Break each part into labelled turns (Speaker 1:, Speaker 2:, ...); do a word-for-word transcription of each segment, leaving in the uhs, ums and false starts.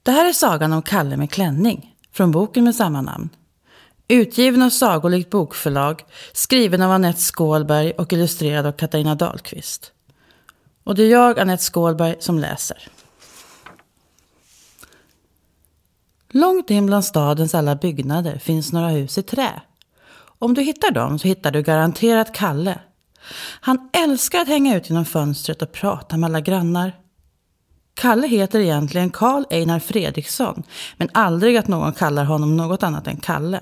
Speaker 1: Det här är sagan om Kalle med klänning, från boken med samma namn. Utgiven av Sagolikt bokförlag, skriven av Annette Skålberg och illustrerad av Katarina Dahlqvist. Och det är jag, Annette Skålberg, som läser. Långt in bland stadens alla byggnader finns några hus i trä. Om du hittar dem så hittar du garanterat Kalle. Han älskar att hänga ut genom fönstret och prata med alla grannar. Kalle heter egentligen Carl Einar Fredriksson, men aldrig att någon kallar honom något annat än Kalle.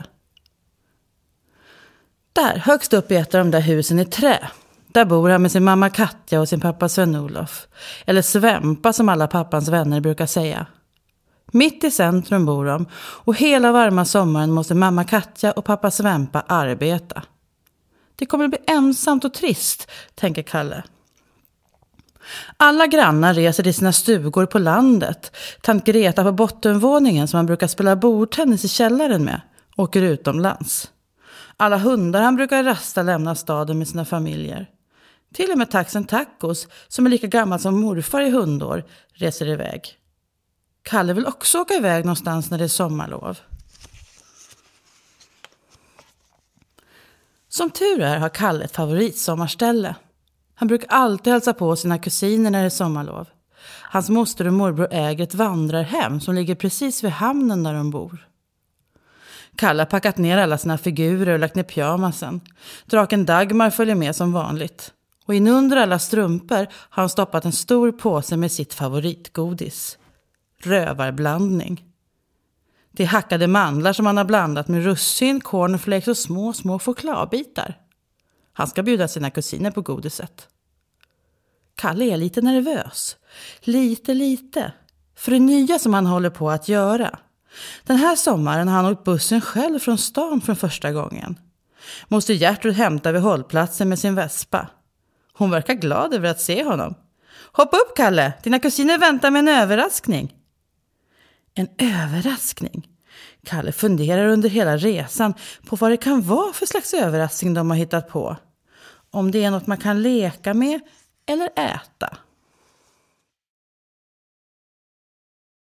Speaker 1: Där, högst upp i ett av de där husen i trä, där bor han med sin mamma Katja och sin pappa Sven-Olof. Eller Svempa som alla pappans vänner brukar säga. Mitt i centrum bor de och hela varma sommaren måste mamma Katja och pappa Svempa arbeta. Det kommer att bli ensamt och trist, tänker Kalle. Alla grannar reser till sina stugor på landet. Tant Greta på bottenvåningen som han brukar spela bordtennis i källaren med åker utomlands. Alla hundar han brukar rasta lämnar staden med sina familjer. Till och med taxen Tacos, som är lika gammal som morfar i hundår, reser iväg. Kalle vill också åka iväg någonstans när det är sommarlov. Som tur är har Kalle ett favoritsommarställe. Han brukar alltid hälsa på sina kusiner när det är sommarlov. Hans moster och morbror äger ett vandrarhem som ligger precis vid hamnen där de bor. Kalle har packat ner alla sina figurer och lagt ner pyjamasen. Draken Dagmar följer med som vanligt. Och inunder alla strumpor har han stoppat en stor påse med sitt favoritgodis. Rövarblandning. Det är hackade mandlar som han har blandat med russin, cornflakes och små, små chokladbitar. Han ska bjuda sina kusiner på godiset. Kalle är lite nervös. Lite, lite. För det nya som han håller på att göra. Den här sommaren har han åkt bussen själv från stan för första gången. Måste Gertrud hämta vid hållplatsen med sin vespa. Hon verkar glad över att se honom. Hoppa upp, Kalle. Dina kusiner väntar med en överraskning. En överraskning? Kalle funderar under hela resan på vad det kan vara för slags överraskning de har hittat på. Om det är något man kan leka med eller äta.